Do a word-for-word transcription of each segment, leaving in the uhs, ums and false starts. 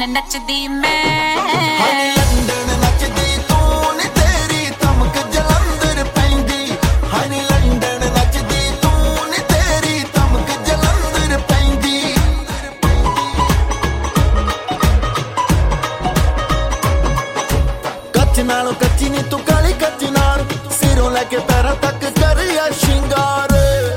नचदी मैं हाय लंदन नचदी तू नी तेरी तमक जलंधर पैंदी हाय लंदन नचदी तू नी तेरी तमक जलंधर पैंदी कच्च नालों कच्ची नी तू काली कच्च नार सिरों लेके पैरों तक करिया शिंगार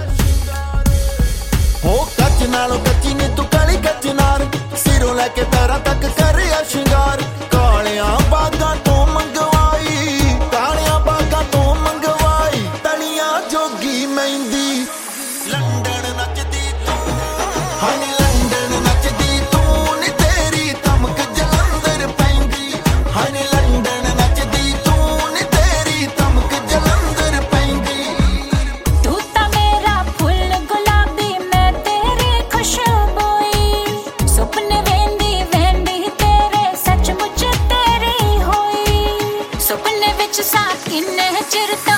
हो कच्च नालों कच्ची नी तू काली कच्च नार सिरों लेके पैरों तक करिया शिंगार कालियां बागां तो मंगवाई कालियां बागां तो मंगवाई तलियां जोगी मेहंदी लंदन नचदी तू हाय लंदन नचदी तू नी तेरी तमक जलंधर पैंदी हाय लंदन नचदी तू नी तेरी तमक जलंधर पैंदी तू ता मेरा फुल गुलाबी मैं तेरी खुशबोई सुपने वेंदी वेंदी तेरे सचमुच तेरी होई सुपने विच सा किन्ने चिर